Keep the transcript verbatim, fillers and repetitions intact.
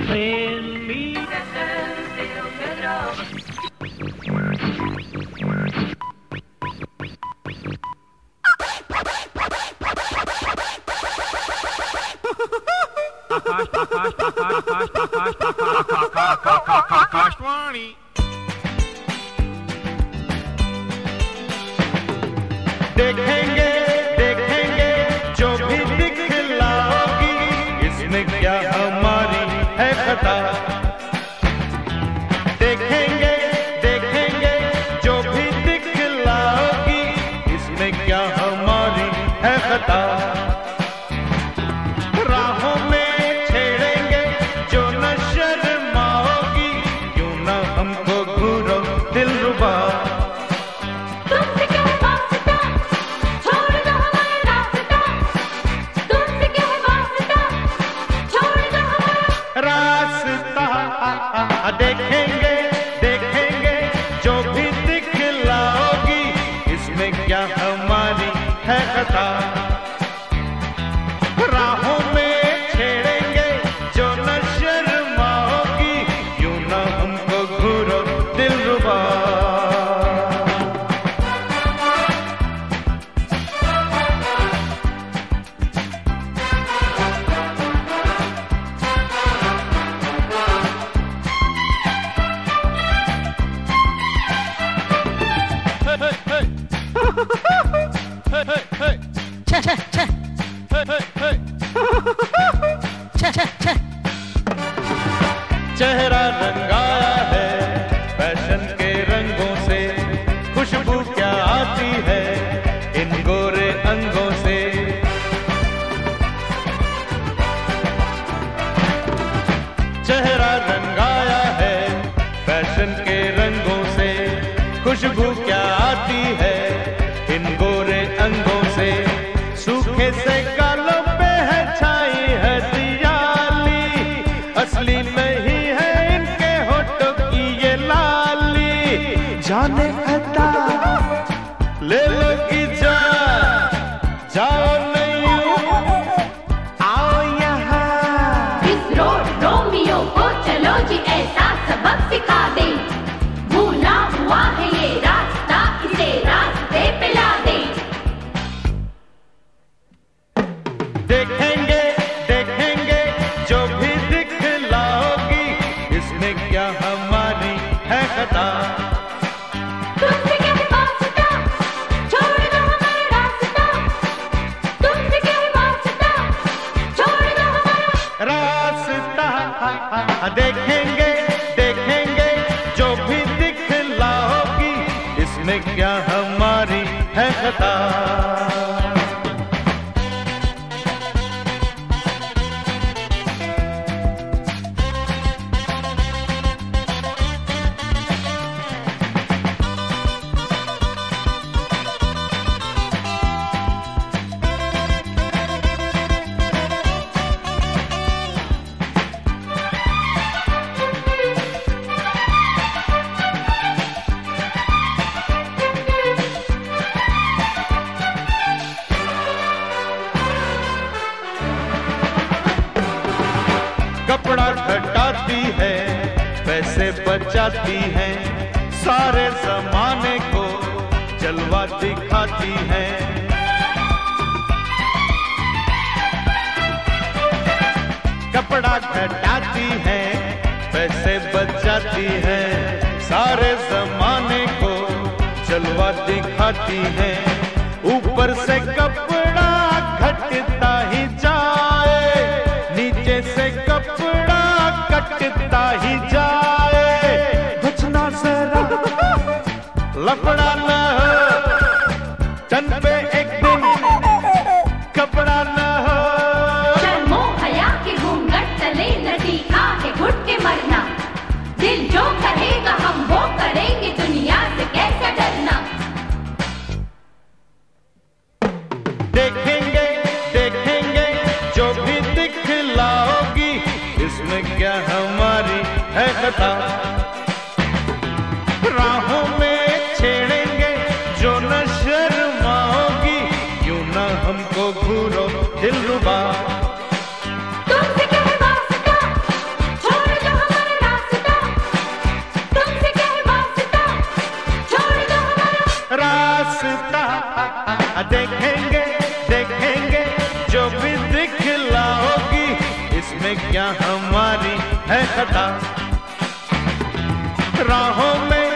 आकाशवाणी देखेंगे देखेंगे जो भी दिखलाओगी, इसमें क्या हमारी है खता। देखेंगे देखेंगे जो भी दिखलाओगी, इसमें क्या हमारी है खता। राहों में छेड़ेंगे जो न शर्माओगी, क्यों न हमको घूरो दिलरुबा। देखेंगे देखेंगे जो भी दिखलाओगी, इसमें क्या हमारी है खता। राहों में छेड़ेंगे जो न शर्माओगी, क्यों न हमको घूरो दिलरुबा। चेहरा रंगाया है फैशन के रंगों से, खुशबू क्या आती है इन गोरे अंगों से। चेहरा रंगाया है फैशन के रंगों से, खुशबू क्या आती है इन गोरे अंगों से। सूखे से गालों पे है छाई है दियाली, असली नहीं है इनके होठों की ये लाली। जाने अता ले लो की जान, जाओ नहीं आओ यहाँ। इस रोड रोमियो को चलो जी ऐसा सबक सिखा दे, भूला हुआ है ये रास्ता इसे रास्ते पे ला दे। देखेंगे देखेंगे जो भी दिखलाओगी, इसमें क्या हमारी है खता। तुमसे क्या है वास्ता, छोड़ दो हमारा रास्ता। तुमसे क्या है वास्ता, छोड़ दो हमारा रास्ता। देखेंगे देखेंगे जो भी दिखलाओगी, इसमें क्या हमारी है खता। कपड़ा घटाती है पैसे बचाती है, सारे जमाने को जलवा दिखाती है। कपड़ा घटाती है पैसे बचाती है, सारे जमाने को जलवा दिखाती है। ऊपर से कपड़ा घटता ही जाए, नीचे से कपड़ा कटता ही जाए। बचना जरा लफड़ा न हो, तन पे एक दिन कपड़ा न हो। शर्मो हया के घूंघट तले नदी आहे घुट के मरना, दिल जो कहेगा हम वो करेंगे, दुनिया से कैसे डरना। देखेंगे देखेंगे जो भी दिखलाओगी, इसमें क्या हमारी है खता। राहों में छेड़ेंगे जो न शर्माओगी, क्यों न हमको घूरो दिलरुबा। तुमसे क्या है वास्ता, छोड़ दिखलाओगी, इसमें क्या हमारी है खता। राहों में